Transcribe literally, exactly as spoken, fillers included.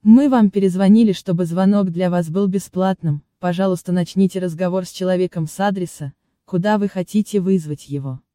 Мы вам перезвонили, чтобы звонок для вас был бесплатным. Пожалуйста, начните разговор с человеком с адреса, куда вы хотите вызвать его.